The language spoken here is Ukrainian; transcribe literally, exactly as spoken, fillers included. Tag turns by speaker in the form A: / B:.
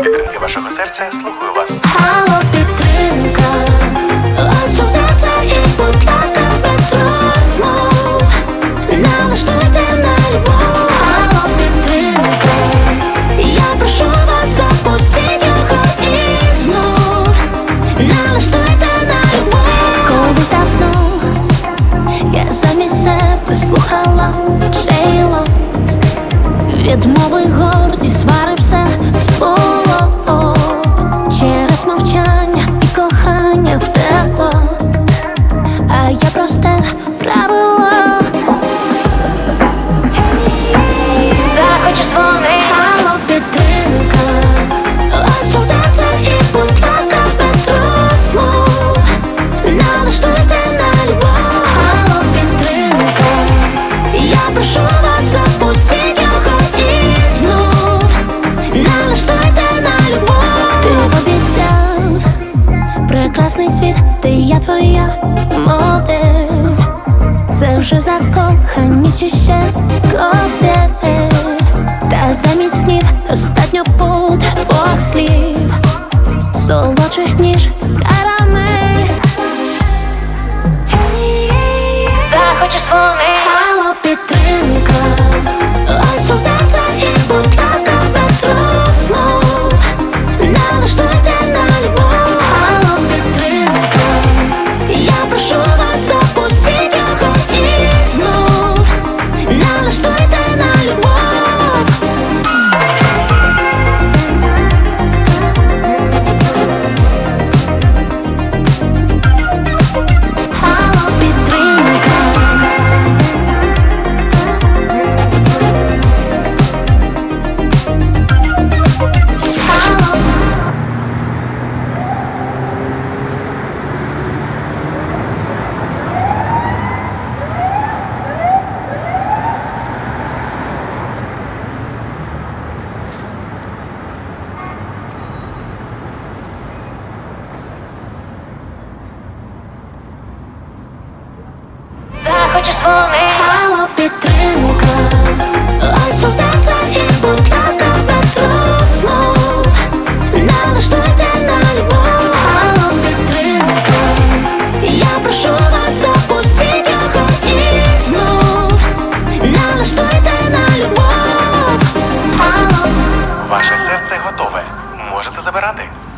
A: підтримки вашого серця, слухаю вас.
B: Алло, підтримка, ось серця і, будь ласка, без розмов. Налаштуйте на любов. Алло, підтримка, я прошу вас, запустіть його і знов. Налаштуйте на любов. Колись давно я замість себе слухала Джейло. Відмови, гордість, свари, все було через мовчання і кохання втекло, а я просте правило. Захочеш дзвони. Алло, підтримка, ось вам серце і, будь ласка, без розмов. Налаштуйте на любов. Алло, підтримка, я прошу вас, запустіть його і знов. Налаштуйте на любов. Ти обіцяв прекрасний світ, ти я твоя модель. Це вже закоханість чи ще коктейль. Та замість снів достатньо буде твоїх слів, солодших ніж карамель. Захочеш дзвони. Алло, підтримка, ось вам серце і, будь ласка, без розмов. Налаштуйте на любов. Алло, підтримка, я прошу вас, запустіть його і знов. Налаштуйте на любов. Алло, підтримка. Алло. Захочеш дзвони. Алло, підтримка, ось вам серце і, будь ласка, без розмов. Налаштуйте на любов. Алло, підтримка, я прошу вас, запустіть його і знов. Налаштуйте на любов. Алло.
A: Ваше серце готове. Можете забирати.